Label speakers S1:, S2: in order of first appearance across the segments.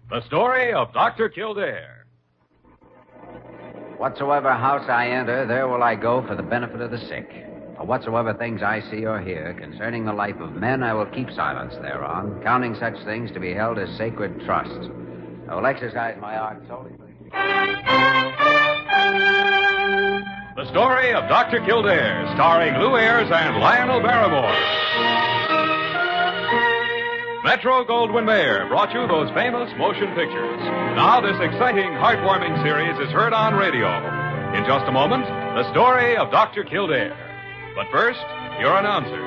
S1: The story of Dr. Kildare.
S2: Whatsoever house I enter, there will I go for the benefit of the sick. For whatsoever things I see or hear concerning the life of men, I will keep silence thereon, counting such things to be held as sacred trusts. I will exercise my art solely.
S1: The story of Dr. Kildare, starring Lou Ayres and Lionel Barrymore. Metro-Goldwyn-Mayer brought you those famous motion pictures. Now this exciting, heartwarming series is heard on radio. In just a moment, the story of Dr. Kildare. But first, your announcer.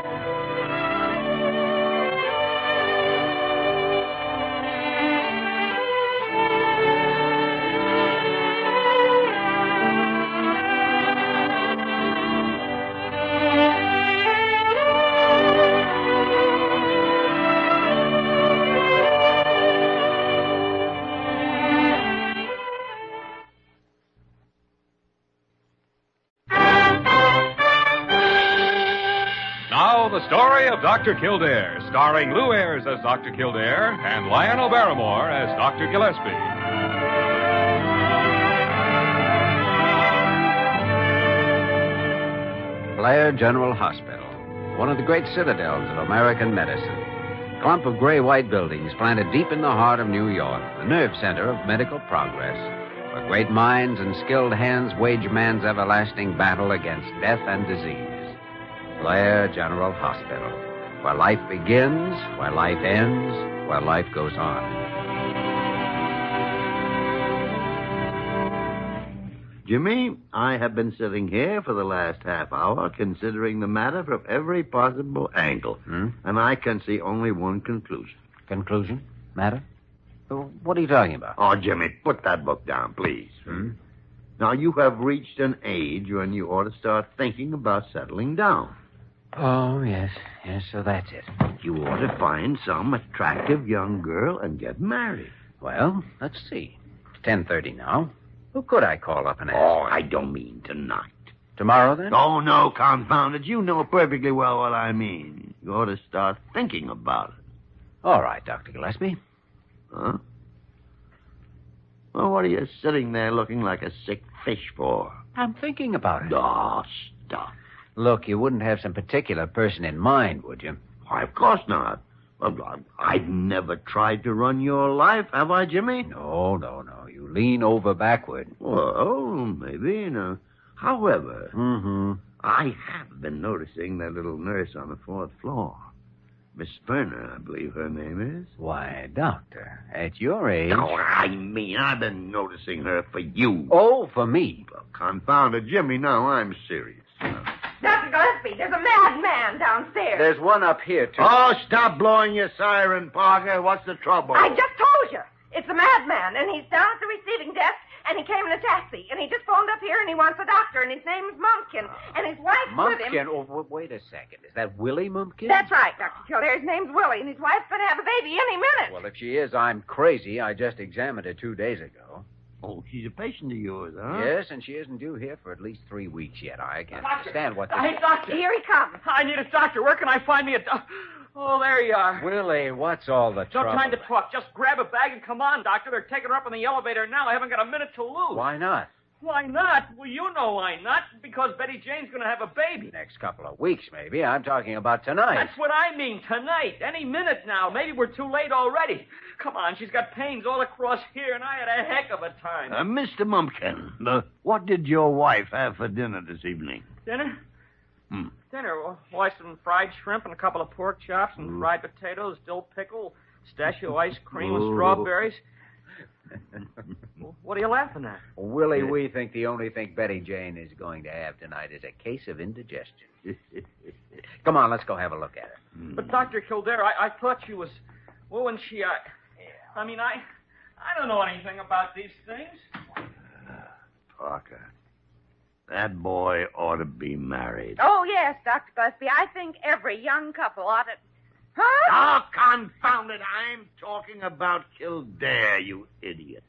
S1: The story of Dr. Kildare, starring Lou Ayres as Dr. Kildare and Lionel Barrymore as Dr. Gillespie.
S2: Blair General Hospital, one of the great citadels of American medicine. Clump of gray-white buildings planted deep in the heart of New York, the nerve center of medical progress, where great minds and skilled hands wage man's everlasting battle against death and disease. Blair General Hospital, where life begins, where life ends, where life goes on.
S3: Jimmy, I have been sitting here for the last half hour considering the matter from every possible angle. And I can see only one conclusion.
S2: Conclusion? Matter? What are you talking about?
S3: Oh, Jimmy, put that book down, please. Now, you have reached an age when you ought to start thinking about settling down.
S2: Oh, yes. Yes, so that's it.
S3: You ought to find some attractive young girl and get married.
S2: Well, let's see. It's 10:30 now. Who could I call up and ask?
S3: Oh, I don't mean tonight.
S2: Tomorrow, then?
S3: Oh, no, confound it. You know perfectly well what I mean. You ought to start thinking about it.
S2: All right, Dr. Gillespie.
S3: Huh? Well, what are you sitting there looking like a sick fish for?
S2: I'm thinking about it.
S3: Oh, stop.
S2: Look, you wouldn't have some particular person in mind, would you?
S3: Why, of course not. Well, I've never tried to run your life, have I, Jimmy?
S2: No. You lean over backward.
S3: Well, maybe, However, I have been noticing that little nurse on the 4th floor. Miss Verner, I believe her name is.
S2: Why, Doctor, at your age...
S3: No, I mean, I've been noticing her for you.
S2: Oh, for me.
S3: Well, confound it, Jimmy, now I'm serious.
S4: Dr. Gillespie, there's a madman downstairs.
S2: There's one up here, too.
S3: Oh, stop blowing your siren, Parker. What's the trouble?
S4: I just told you. It's a madman, and he's down at the receiving desk, and he came in a taxi, and he just phoned up here, and he wants a doctor, and his name is Mumpkin, and his wife's with him.
S2: Mumpkin? Oh, wait a second. Is that Willie Mumpkin?
S4: That's right, Dr. Kildare. His name's Willie, and his wife's going to have a baby any minute.
S2: Well, if she is, I'm crazy. I just examined her 2 days ago.
S3: Oh, she's a patient of yours, huh?
S2: Yes, and she isn't due here for at least 3 weeks yet. I can't understand what this...
S5: Hey, doctor.
S4: Here he comes.
S5: I need a doctor. Where can I find me a doctor? Oh, there you are.
S2: Willie, what's all the
S5: No
S2: trouble?
S5: time to talk. Just grab a bag and come on, doctor. They're taking her up in the elevator now. I haven't got a minute to lose.
S2: Why not?
S5: Why not? Well, you know why not. Because Betty Jane's going to have a baby.
S2: Next couple of weeks, maybe. I'm talking about tonight.
S5: That's what I mean, tonight. Any minute now. Maybe we're too late already. Come on, she's got pains all across here, and I had a heck of a time.
S3: Mr. Mumpkin, what did your wife have for dinner this evening?
S5: Dinner? Dinner? Why, some fried shrimp and a couple of pork chops and fried potatoes, dill pickle, pistachio ice cream with strawberries. What are you laughing at?
S2: Willie, we think the only thing Betty Jane is going to have tonight is a case of indigestion. Come on, let's go have a look at her.
S5: But, Dr. Kildare, I thought she was... Well, when she... I mean, I don't know anything about these things.
S3: Parker, that boy ought to be married.
S4: Oh, yes, Dr. Gillespie. I think every young couple ought to... Huh?
S3: Oh, confound it. I'm talking about Kildare, you idiot.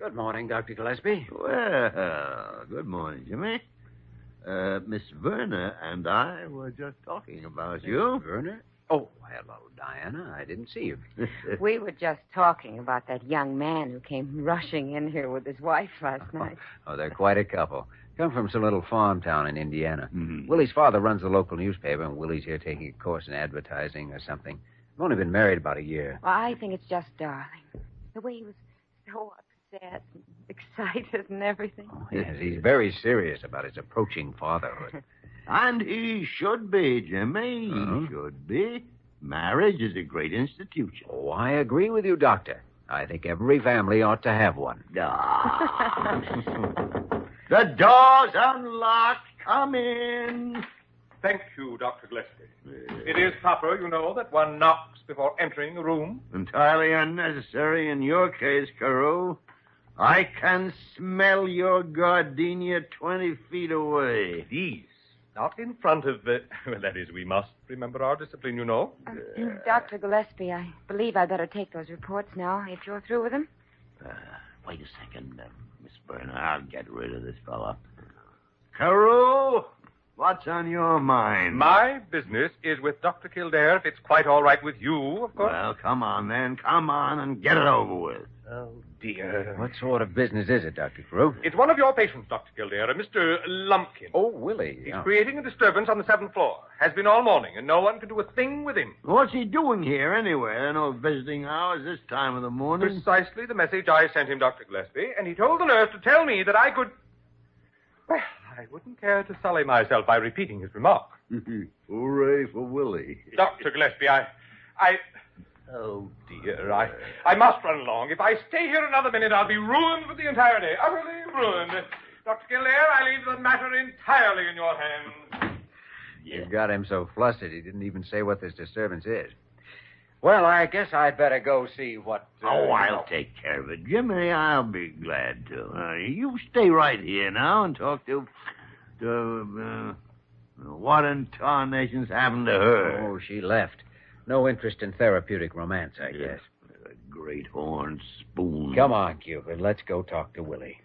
S2: Good morning, Dr. Gillespie.
S3: Well, good morning, Jimmy. Miss Verna and I were just talking about you.
S2: Werner? Oh, hello, Diana. I didn't see you.
S4: We were just talking about that young man who came rushing in here with his wife last night.
S2: Oh, they're quite a couple. Come from some little farm town in Indiana.
S3: Mhm.
S2: Willie's father runs the local newspaper, and Willie's here taking a course in advertising or something. I've only been married about a year.
S4: Well, I think it's just darling. The way he was so upset and excited and everything.
S2: Oh, yes, he's very serious about his approaching fatherhood.
S3: And he should be, Jimmy.
S2: Uh-huh.
S3: He should be. Marriage is a great institution.
S2: Oh, I agree with you, Doctor. I think every family ought to have one.
S3: Ah. The door's unlocked. Come in.
S6: Thank you, Dr. Gillespie. It is proper, you know, that one knocks before entering a room.
S3: Entirely unnecessary in your case, Carew. I can smell your gardenia 20 feet away.
S6: Please, not in front of well, that is, we must remember our discipline, you know.
S4: Dr. Gillespie, I believe I'd better take those reports now, if you're through with them.
S3: Wait a second, Miss Burner. I'll get rid of this fella. Carew, what's on your mind?
S6: My business is with Dr. Kildare, if it's quite all right with you, of course.
S3: Well, come on, then. Come on and get it over with.
S6: Oh, dear.
S2: What sort of business is it, Dr. Carew?
S6: It's one of your patients, Dr. Kildare, a Mr. Lumpkin.
S2: Oh, Willie.
S6: He's creating a disturbance on the 7th floor. Has been all morning, and no one can do a thing with him.
S3: What's he doing here, anyway? No visiting hours this time of the morning.
S6: Precisely the message I sent him, Dr. Gillespie, and he told the nurse to tell me that I could... Well, I wouldn't care to sully myself by repeating his remark.
S3: Hooray for Willie.
S6: Dr. Gillespie, I... Oh, dear, I must run along. If I stay here another minute, I'll be ruined for the entire day. Utterly ruined. Dr. Kildare, I leave the matter entirely in your hands.
S2: You got him so flustered he didn't even say what this disturbance is. Well, I guess I'd better go see what...
S3: I'll take care of it. Jimmy, I'll be glad to. You stay right here now and talk to what in tarnation's happened to her?
S2: Oh, she left. No interest in therapeutic romance, I guess.
S3: A great horn spoon.
S2: Come on, Cupid. Let's go talk to Willie.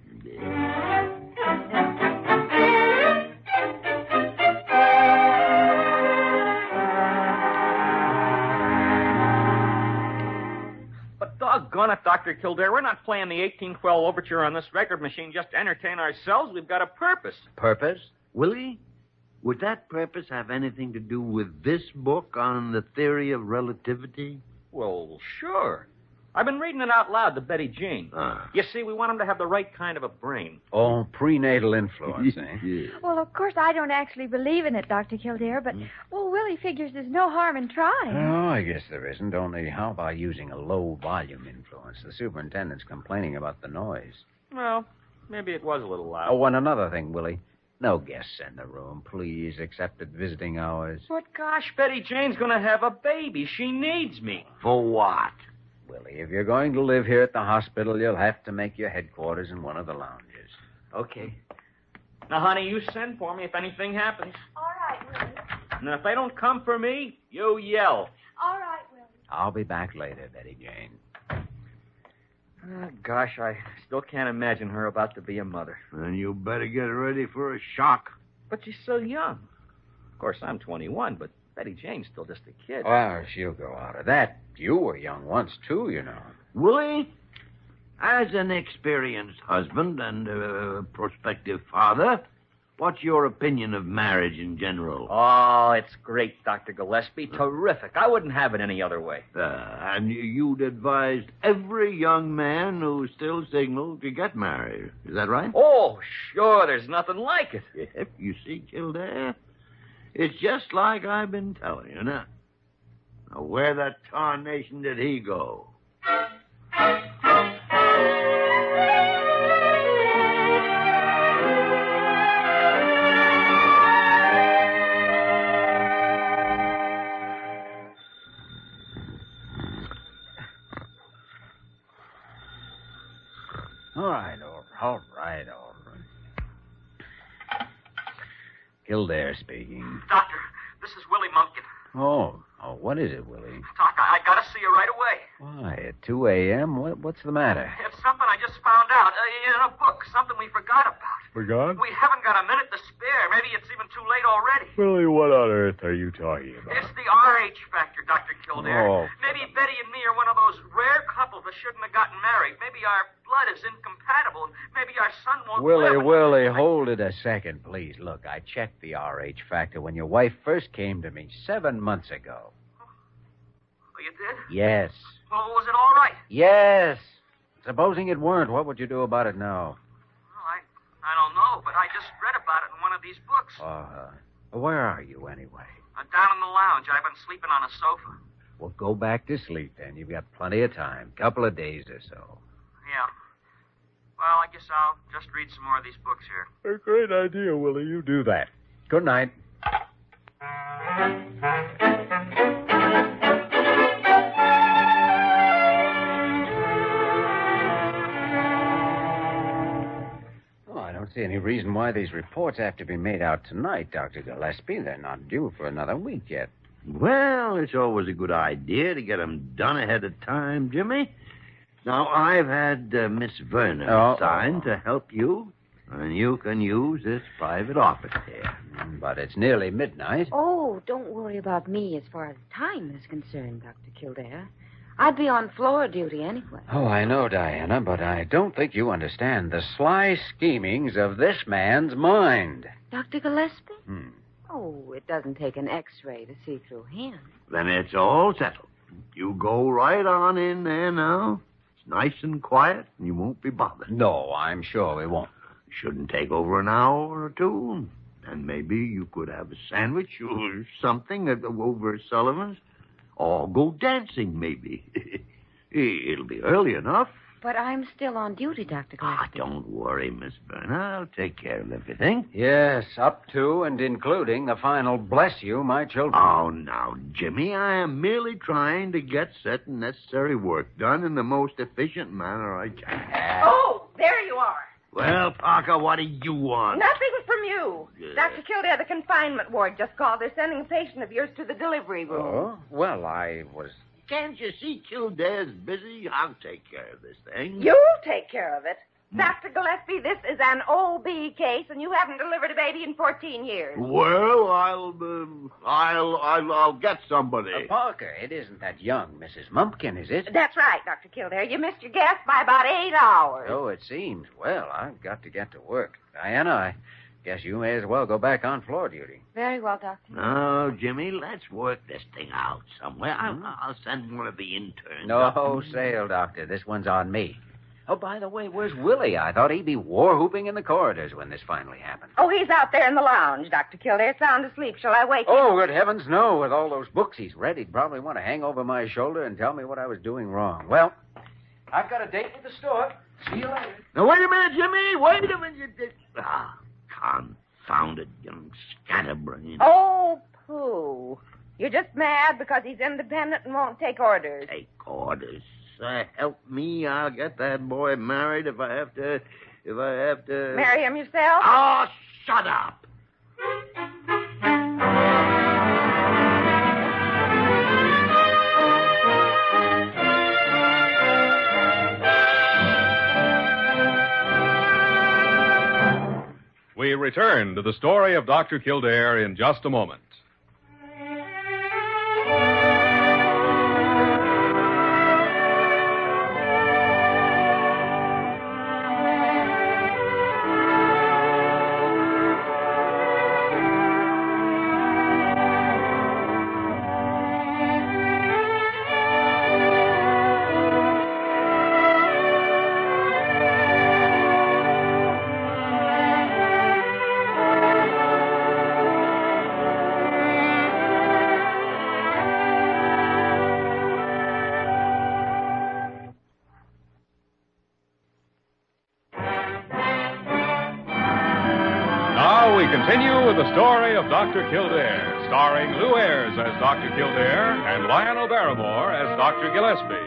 S5: But doggone it, Dr. Kildare, we're not playing the 1812 overture on this record machine just to entertain ourselves. We've got a purpose.
S2: Purpose?
S3: Willie, would that purpose have anything to do with this book on the theory of relativity?
S5: Well, sure. I've been reading it out loud to Betty Jane. You see, we want him to have the right kind of a brain.
S2: Oh, prenatal influence, eh?
S3: Yeah.
S7: Well, of course, I don't actually believe in it, Dr. Kildare, but, well, Willie figures there's no harm in trying.
S2: Oh, I guess there isn't. Only how about using a low-volume influence? The superintendent's complaining about the noise.
S5: Well, maybe it was a little loud.
S2: Oh, and another thing, Willie. No guests in the room, please, except at visiting hours.
S5: But gosh, Betty Jane's going to have a baby. She needs me.
S3: For what?
S2: Willie, if you're going to live here at the hospital, you'll have to make your headquarters in one of the lounges.
S5: Okay. Now, honey, you send for me if anything happens.
S7: All right, Willie.
S5: Now, if they don't come for me, you yell.
S7: All right, Willie.
S2: I'll be back later, Betty Jane.
S5: Oh, gosh, I still can't imagine her about to be a mother.
S3: Then you better get ready for a shock.
S5: But she's so young. Of course, I'm 21, but Betty Jane's still just a kid.
S2: Well, she'll grow out of that. You were young once, too, you know.
S3: Willie, as an experienced husband and prospective father, what's your opinion of marriage in general?
S5: Oh, it's great, Dr. Gillespie. Terrific. I wouldn't have it any other way.
S3: And you'd advise every young man who's still single to get married. Is that right?
S5: Oh, sure. There's nothing like it.
S3: Yep, you see, Kildare, it's just like I've been telling you now. Now, where the tarnation did he go?
S2: All right. Kildare speaking.
S5: Doctor, this is Willie Mumpkin.
S2: Oh, what is it, Willie?
S5: Doc, I gotta see you right away.
S2: Why, at 2 a.m.? What's the matter?
S5: It's something I just found
S8: out. In a book, something we forgot about.
S9: Forgot?
S8: We haven't got a minute to spare. Maybe it's even too late already.
S9: Willie, what on earth are you talking about?
S8: It's the RH factor, Dr. Kildare.
S9: Oh.
S8: Maybe Betty and me are one of those rare couples that shouldn't have gotten married. Maybe our blood is incompatible. Maybe our son won't live.
S2: Willie, hold it a second, please. Look, I checked the RH factor when your wife first came to me 7 months ago.
S8: Oh, you did?
S2: Yes.
S8: Well, was it all right?
S2: Yes. Supposing it weren't, what would you do about it now?
S8: Well, I don't know, but I just read about it in one of these books.
S2: Where are you, anyway?
S8: Down in the lounge. I've been sleeping on a sofa.
S2: Well, go back to sleep, then. You've got plenty of time. Couple of days or so.
S8: Yeah. Well, I guess I'll just read some more of these books here.
S9: A great idea, Willie. You do that.
S2: Good night. I don't see any reason why these reports have to be made out tonight, Dr. Gillespie. They're not due for another week yet.
S3: Well, it's always a good idea to get 'em done ahead of time, Jimmy. Now, I've had Miss Vernon assigned to help you, and you can use this private office here.
S2: But it's nearly midnight.
S10: Oh, don't worry about me as far as time is concerned, Dr. Kildare. I'd be on floor duty anyway.
S2: Oh, I know, Diana, but I don't think you understand the sly schemings of this man's mind.
S10: Dr. Gillespie? Oh, it doesn't take an X-ray to see through him.
S3: Then it's all settled. You go right on in there now. It's nice and quiet, and you won't be bothered.
S2: No, I'm sure we won't.
S3: Shouldn't take over an hour or two. And maybe you could have a sandwich or something over at Sullivan's. Or go dancing, maybe. It'll be early enough.
S10: But I'm still on duty, Dr. Gillespie.
S3: Don't worry, Miss Verna. I'll take care of everything.
S2: Yes, up to and including the final bless you, my children.
S3: Oh, now, Jimmy, I am merely trying to get certain necessary work done in the most efficient manner I can.
S4: Oh, there you are.
S3: Well, Parker, what do you want?
S4: Nothing from you. Dr. Kildare, the confinement ward just called. They're sending a patient of yours to the delivery room.
S2: Oh, well, I was...
S3: Can't you see Kildare's busy? I'll take care of this thing.
S4: You'll take care of it. Dr. Gillespie, this is an OB case, and you haven't delivered a baby in 14 years.
S3: Well, I'll get somebody.
S2: Parker, it isn't that young Mrs. Mumpkin, is it?
S4: That's right, Dr. Kildare. You missed your guess by about 8 hours.
S2: So it seems. Well, I've got to get to work. Diana, I guess you may as well go back on floor duty.
S10: Very well, Doctor.
S3: No, Jimmy, let's work this thing out somewhere. I'll send one of the interns.
S2: No sale, Doctor. This one's on me. Oh, by the way, where's Willie? I thought he'd be war-whooping in the corridors when this finally happened.
S4: Oh, he's out there in the lounge, Dr. Kildare, sound asleep. Shall I wake him?
S2: Oh, good heavens, no. With all those books he's read, he'd probably want to hang over my shoulder and tell me what I was doing wrong. Well, I've got a date with the store. See you later.
S3: Now, wait a minute, Jimmy. Wait a minute. Confounded young scatterbrain.
S4: Oh, pooh. You're just mad because he's independent and won't take orders.
S3: Take orders? Help me, I'll get that boy married if I have to...
S4: Marry him yourself?
S3: Oh, shut up.
S1: We return to the story of Dr. Kildare in just a moment. Continue with the story of Dr. Kildare, starring Lou Ayres as Dr. Kildare and Lionel Barrymore as Dr. Gillespie.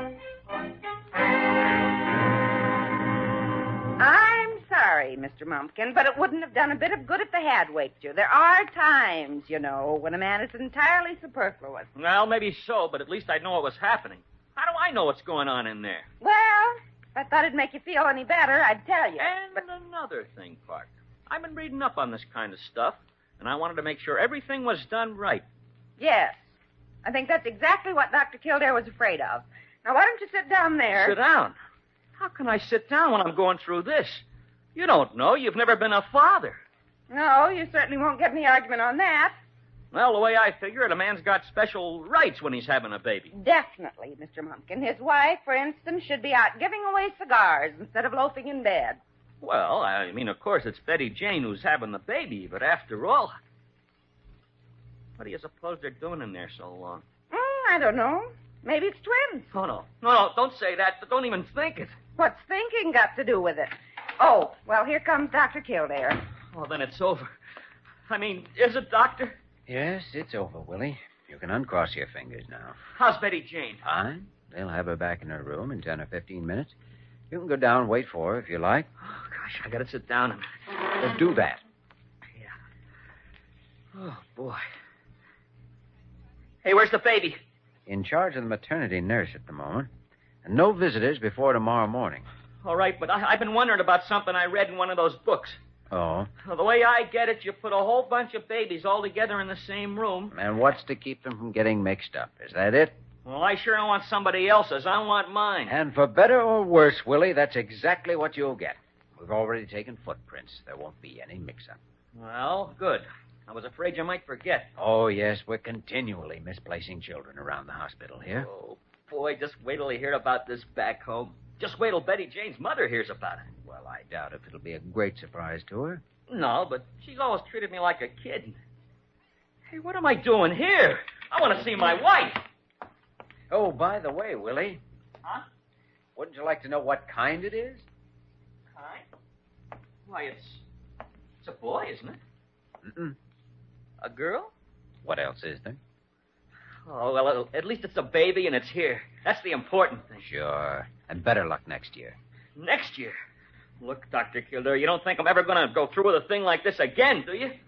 S4: I'm sorry, Mr. Mumpkin, but it wouldn't have done a bit of good if they had waked you. There are times, you know, when a man is entirely superfluous.
S5: Well, maybe so, but at least I'd know what was happening. How do I know what's going on in there?
S4: Well, If I thought it'd make you feel any better, I'd tell you.
S8: And another thing, Parker. I've been reading up on this kind of stuff, and I wanted to make sure everything was done right.
S4: Yes. I think that's exactly what Dr. Kildare was afraid of. Now, why don't you sit down there?
S8: Sit down? How can I sit down when I'm going through this? You don't know. You've never been a father.
S4: No, you certainly won't get any argument on that.
S8: Well, the way I figure it, a man's got special rights when he's having a baby.
S4: Definitely, Mr. Mumpkin. His wife, for instance, should be out giving away cigars instead of loafing in bed.
S8: Well, I mean, of course, it's Betty Jane who's having the baby, but after all... What do you suppose they're doing in there so long?
S4: I don't know. Maybe it's twins.
S8: Oh, no. No, don't say that. Don't even think it.
S4: What's thinking got to do with it? Oh, well, here comes Dr. Kildare.
S8: Oh, then it's over. I mean, is it, Doctor?
S2: Yes, it's over, Willie. You can uncross your fingers now.
S8: How's Betty Jane?
S2: Fine. They'll have her back in her room in 10 or 15 minutes. You can go down and wait for her if you like.
S8: Oh, gosh, I gotta sit down and...
S2: Do that.
S8: Yeah. Oh, boy. Hey, where's the baby?
S2: In charge of the maternity nurse at the moment. And no visitors before tomorrow morning.
S8: All right, but I've been wondering about something I read in one of those books.
S2: Oh?
S8: Well, the way I get it, you put a whole bunch of babies all together in the same room.
S2: And what's to keep them from getting mixed up? Is that it?
S8: Well, I sure don't want somebody else's. I want mine.
S2: And for better or worse, Willie, that's exactly what you'll get. We've already taken footprints. There won't be any mix-up.
S8: Well, good. I was afraid you might forget.
S2: Oh, yes, we're continually misplacing children around the hospital here.
S8: Oh, boy, just wait till you hear about this back home. Just wait till Betty Jane's mother hears about it.
S2: Well, I doubt if it'll be a great surprise to her.
S8: No, but she's always treated me like a kid. Hey, what am I doing here? I want to see my wife.
S2: Oh, by the way, Willie.
S8: Huh?
S2: Wouldn't you like to know what kind it is?
S8: Kind? Why, it's a boy, isn't it?
S2: Mm-mm.
S8: A girl?
S2: What else is there?
S8: Oh, well, at least it's a baby and it's here. That's the important thing.
S2: Sure. And better luck next year.
S8: Next year? Look, Dr. Kildare, you don't think I'm ever going to go through with a thing like this again, do you?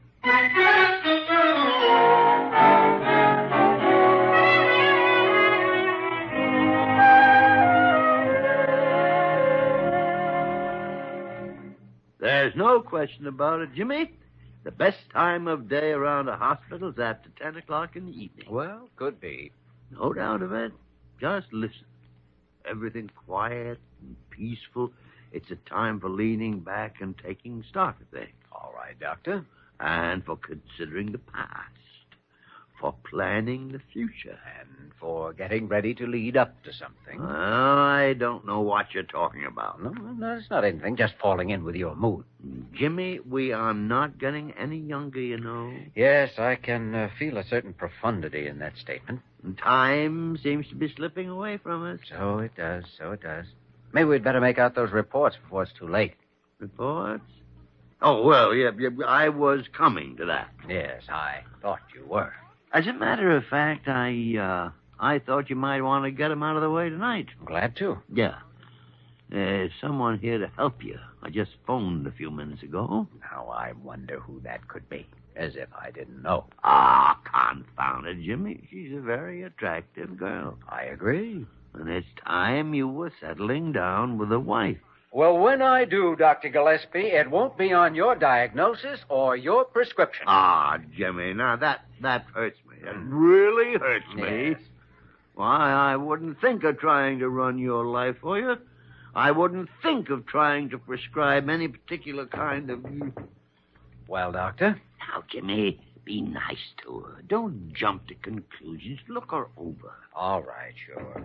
S3: There's no question about it, Jimmy. The best time of day around a hospital is after 10 o'clock in the evening.
S2: Well, could be.
S3: No doubt of it. Just listen. Everything quiet and peaceful. It's a time for leaning back and taking stock of things.
S2: All right, Doctor.
S3: And for considering the past. For planning the future.
S2: And for getting ready to lead up to something.
S3: Well, I don't know what you're talking about.
S2: No, it's not anything. Just falling in with your mood.
S3: Jimmy, we are not getting any younger, you know.
S2: Yes, I can feel a certain profundity in that statement.
S3: And time seems to be slipping away from us.
S2: So it does. Maybe we'd better make out those reports before it's too late.
S3: Reports? Oh, well, yeah, I was coming to that.
S2: Yes, I thought you were.
S3: As a matter of fact, I thought you might want to get him out of the way tonight.
S2: Glad to.
S3: Yeah. There's someone here to help you. I just phoned a few minutes ago.
S2: Now, I wonder who that could be. As if I didn't know.
S3: Ah, confound it, Jimmy. She's a very attractive girl.
S2: I agree.
S3: And it's time you were settling down with a wife.
S2: Well, when I do, Dr. Gillespie, it won't be on your diagnosis or your prescription.
S3: Ah, Jimmy, now that hurts me. That really hurts me.
S2: Yes.
S3: Why, I wouldn't think of trying to run your life for you. I wouldn't think of trying to prescribe any particular kind of...
S2: Well, Doctor?
S3: Now, Jimmy, be nice to her. Don't jump to conclusions. Look her over.
S2: All right, sure.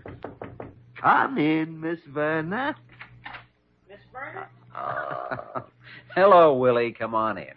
S3: Come in, Miss Verna.
S8: Miss Verna?
S2: Hello, Willie. Come on in.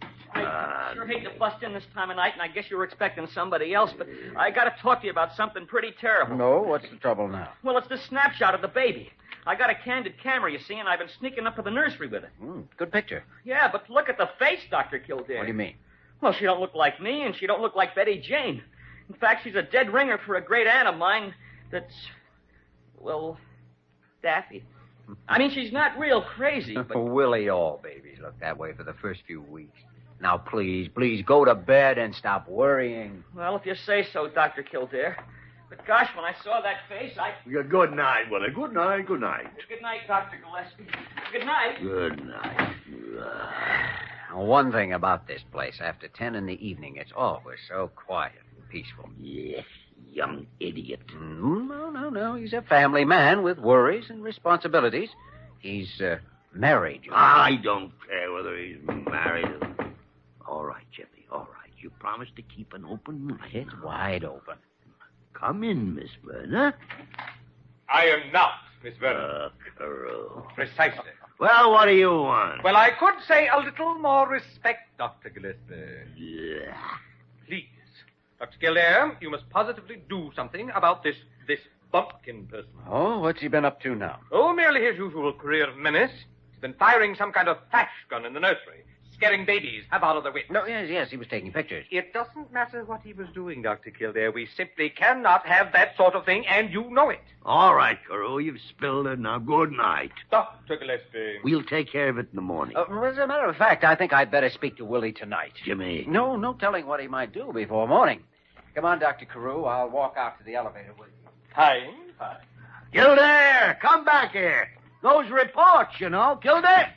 S8: I sure hate to bust in this time of night, and I guess you were expecting somebody else, but I got to talk to you about something pretty terrible.
S2: No? What's the trouble now?
S8: Well, it's this snapshot of the baby. I got a candid camera, you see, and I've been sneaking up to the nursery with it.
S2: Good picture.
S8: Yeah, but look at the face, Dr. Kildare.
S2: What do you mean?
S8: Well, she don't look like me, and she don't look like Betty Jane. In fact, she's a dead ringer for a great aunt of mine that's, well, daffy. I mean, she's not real crazy, but...
S2: Willie, all babies look that way for the first few weeks. Now, please, go to bed and stop worrying.
S8: Well, if you say so, Dr. Kildare. But gosh, when I saw that face,
S3: Good night, Willie. Good night, good night.
S8: Good night, Dr. Gillespie. Good night.
S3: Good night.
S2: One thing about this place, after 10 in the evening, it's always so quiet and peaceful.
S3: Yes, young idiot.
S2: No. He's a family man with worries and responsibilities. He's married.
S3: I don't care whether he's married or... All right, Jimmy, all right. You promised to keep an open mind.
S2: It's wide open.
S3: Come in, Miss Verner.
S6: I am not Miss Vernon.
S3: Carew.
S6: Precisely.
S3: Well, what do you want?
S6: Well, I could say a little more respect, Dr. Gillespie.
S3: Yeah.
S6: Please. Dr. Kildare, you must positively do something about this bumpkin person.
S2: Oh, what's he been up to now?
S6: Oh, merely his usual career of menace. He's been firing some kind of flash gun in the nursery, scaring babies half out of their wits.
S2: No, yes, he was taking pictures.
S6: It doesn't matter what he was doing, Dr. Kildare. We simply cannot have that sort of thing, and you know it.
S3: All right, Carew, you've spilled it. Now, good night.
S6: Dr. Gillespie.
S3: We'll take care of it in the morning.
S2: As a matter of fact, I think I'd better speak to Willie tonight.
S3: Jimmy.
S2: No telling what he might do before morning. Come on, Dr. Carew. I'll walk out to the elevator with you.
S6: Fine.
S3: Kildare, come back here. Those reports, Kildare.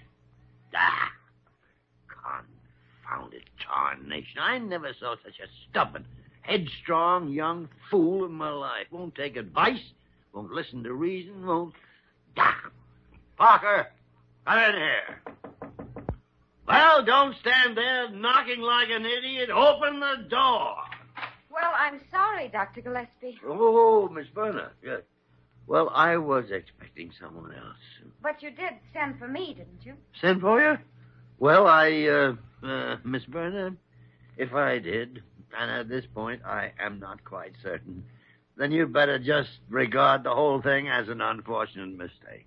S3: Confounded tarnation. I never saw such a stubborn, headstrong young fool in my life. Won't take advice, won't listen to reason, won't... Parker, come in here. Well, don't stand there knocking like an idiot. Open the door.
S10: Well, I'm sorry, Dr. Gillespie.
S3: Oh, Miss Verner. Yes. Well, I was expecting someone else.
S10: But you did send for me, didn't you?
S3: Send for you? Well, Miss Verner, if I did, and at this point I am not quite certain, then you'd better just regard the whole thing as an unfortunate mistake.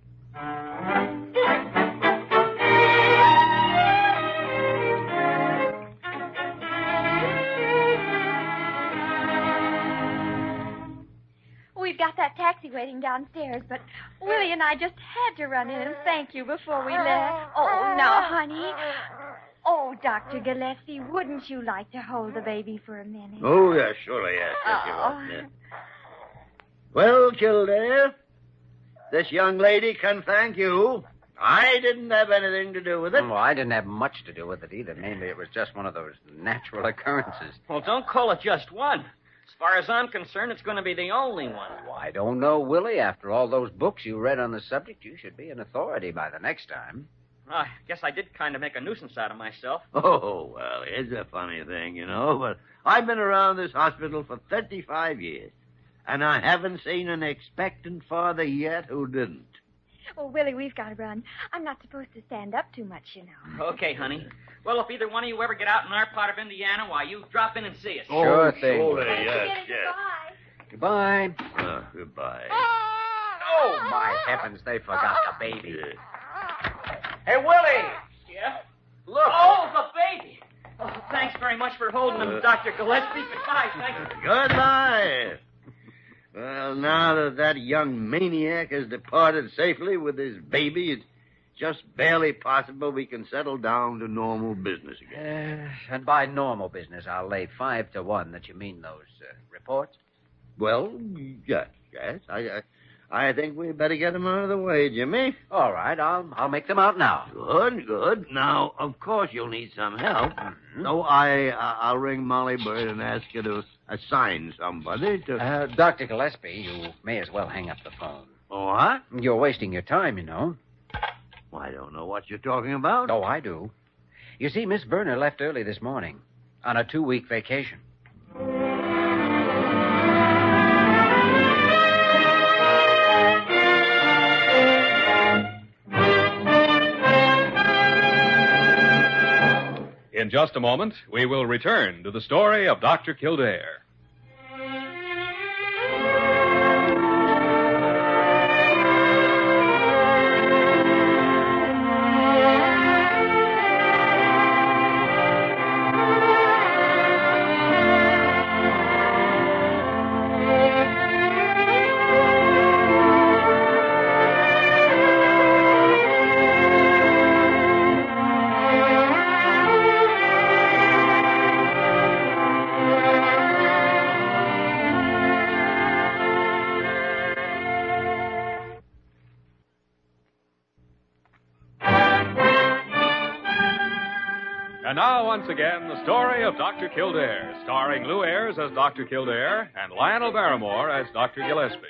S7: We've got that taxi waiting downstairs, but Willie and I just had to run in and thank you before we left. Oh, now, honey. Oh, Dr. Gillespie, wouldn't you like to hold the baby for a minute?
S3: Oh, yes, surely, yes. Yes. Well, Kildare, this young lady can thank you. I didn't have anything to do with it.
S2: Well, I didn't have much to do with it either. Mainly it was just one of those natural occurrences.
S8: Well, don't call it just one. As far as I'm concerned, it's going to be the only one.
S2: Well, I don't know, Willie. After all those books you read on the subject, you should be an authority by the next time.
S8: I guess I did kind of make a nuisance out of myself.
S3: Oh, well, it's a funny thing, but I've been around this hospital for 35 years, and I haven't seen an expectant father yet who didn't.
S7: Oh, Willie, we've got to run. I'm not supposed to stand up too much,
S8: Okay, honey. Well, if either one of you ever get out in our part of Indiana, why, you drop in and see us.
S2: Sure thing.
S3: Surely,
S7: Yes.
S2: Goodbye.
S3: Goodbye.
S2: Oh, my heavens, they forgot the baby.
S6: Hey, Willie!
S8: Yeah?
S2: Look.
S8: Oh, the baby! Oh, thanks very much for holding him, Dr. Gillespie. Goodbye, thank you.
S3: Goodbye. Well, now that young maniac has departed safely with his baby, it's just barely possible we can settle down to normal business again.
S2: And by normal business, I'll lay 5 to 1 that you mean those reports.
S3: Well, yes. I think we'd better get them out of the way, Jimmy.
S2: All right, I'll make them out now.
S3: Good. Now, of course, you'll need some help. Mm-hmm. So I'll ring Molly Bird and ask her to assign somebody to...
S2: Dr. Gillespie, you may as well hang up the phone.
S3: What?
S2: You're wasting your time,
S3: Well, I don't know what you're talking about.
S2: Oh, I do. You see, Miss Verner left early this morning on a 2-week vacation.
S1: In just a moment, we will return to the story of Dr. Kildare. And now, once again, the story of Dr. Kildare, starring Lou Ayres as Dr. Kildare and Lionel Barrymore as Dr. Gillespie.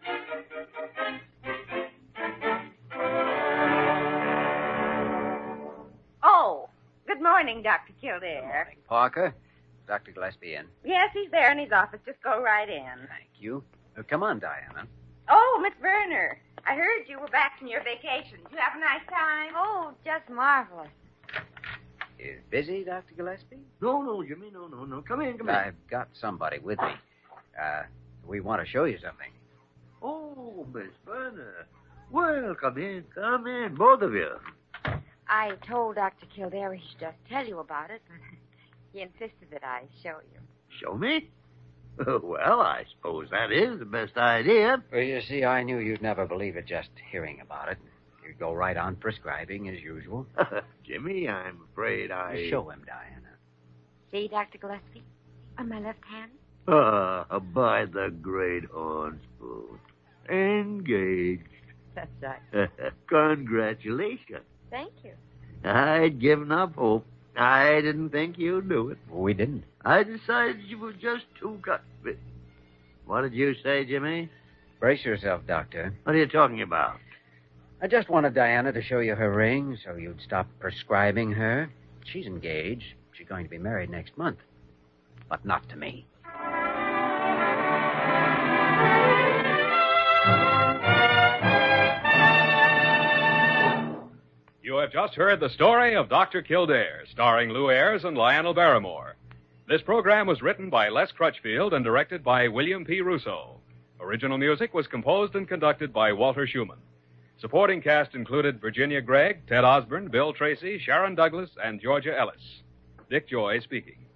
S4: Oh, good morning, Dr. Kildare.
S2: Parker, Dr. Gillespie in.
S4: Yes, he's there in his office. Just go right in.
S2: Thank you. Come on, Diana.
S4: Oh, Miss Werner, I heard you were back from your vacation. Did you have a nice time?
S10: Oh, just marvelous.
S2: Is busy, Dr. Gillespie?
S3: No, Jimmy, no. Come in.
S2: I've got somebody with me. We want to show you something.
S3: Oh, Miss Werner. Well, come in, both of you.
S10: I told Dr. Kildare he should just tell you about it, but he insisted that I show you.
S3: Show me? Well, I suppose that is the best idea.
S2: Well, you see, I knew you'd never believe it just hearing about it. You'd go right on prescribing as usual.
S3: Jimmy, I'm afraid I...
S2: Show him, Diana.
S10: See, Dr. Gillespie? On my left hand?
S3: By the great horn spoon. Engaged.
S10: That's right.
S3: Congratulations.
S10: Thank you.
S3: I'd given up hope. I didn't think you'd do it.
S2: We didn't.
S3: I decided you were just too gut-fit. What did you say, Jimmy?
S2: Brace yourself, Doctor.
S3: What are you talking about?
S2: I just wanted Diana to show you her ring so you'd stop prescribing her. She's engaged. She's going to be married next month. But not to me.
S1: You have just heard the story of Dr. Kildare, starring Lou Ayres and Lionel Barrymore. This program was written by Les Crutchfield and directed by William P. Russo. Original music was composed and conducted by Walter Schumann. Supporting cast included Virginia Gregg, Ted Osborne, Bill Tracy, Sharon Douglas, and Georgia Ellis. Dick Joy speaking.